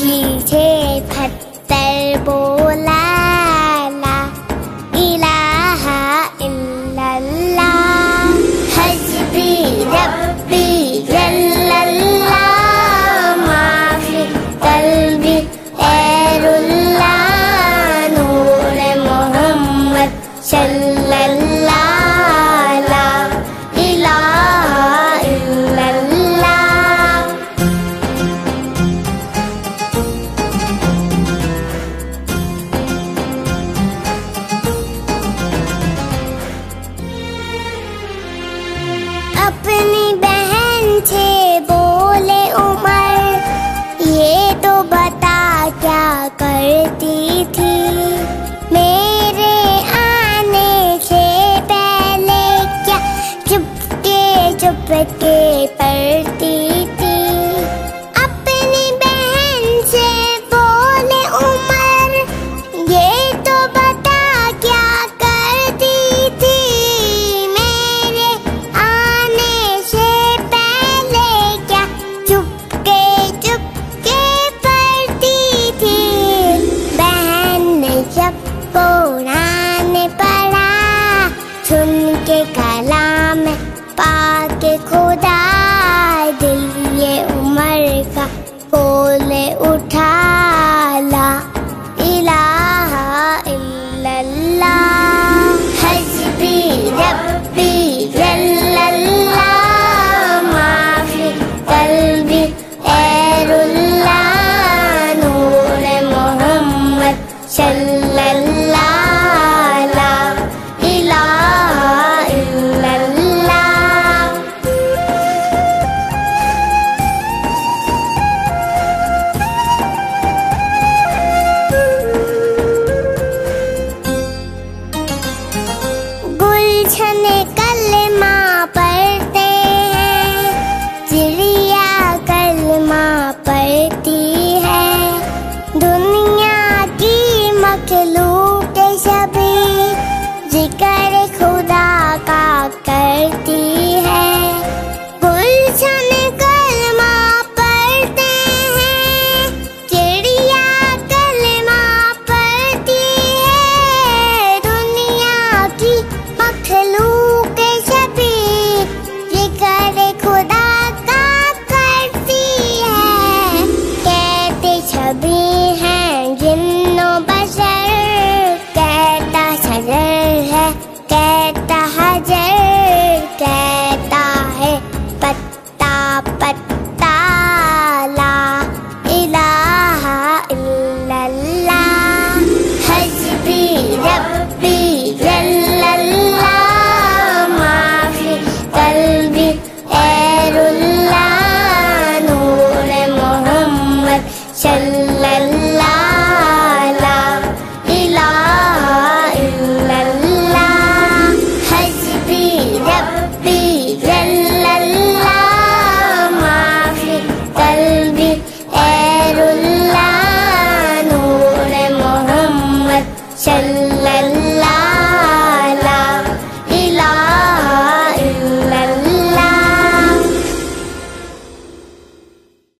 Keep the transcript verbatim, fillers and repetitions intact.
पीछे पत्थर बोला ला इलाहा इल्लल्लाह। हस्बी रब्बी जल्लल्लाह माफी कल्बी गैरुल्लाह नूर मोहम्मद सल्लल्लाह ला इलाहा इल्लल्लाह। अपनी बहन से बोले उमर, ये तो बता क्या करती थी, मेरे आने से पहले क्या चुपके चुपके पढ़ती थी। अपनी बहन से बोले उमर, ये तो बता क्या करती थी, मेरे आने से पहले क्या चुपके चुपके पढ़ती थी। बहन ने जब कुरान पढ़ा, सुन के कलाम पाके खुदा, दिल ये उमर का बोले उठा ला इलाहा इल्लल्लाह। हस्बी रब्बी जल्लल्लाह माफी कल्बी गैरुल्लाह नूर मोहम्मद सल्लल्लाह ला इलाहा इल्लल्लाह। गुलशन कलमा पढ़ते हैं, चिड़िया कलमा पढ़ती है, दुनिया की मखलूक सभी जिक्र खुदा का करती है। गुलशन कलमा पढ़ते हैं, चिड़िया कलमा पढ़ती है, दुनिया की मखलूक सभी जिक्र खुदा का करती है। कहते सभी हैं जिन्नो बशर, कहता सजर है कहता हजर, कहता है पत्ता पत्ता ला इलाहा इल्लल्लाह। हस्बी रब्बी जल्लल्लाह माफी कल्बी गैरुल्लाह नूर मोहम्मद सल्लल्लाह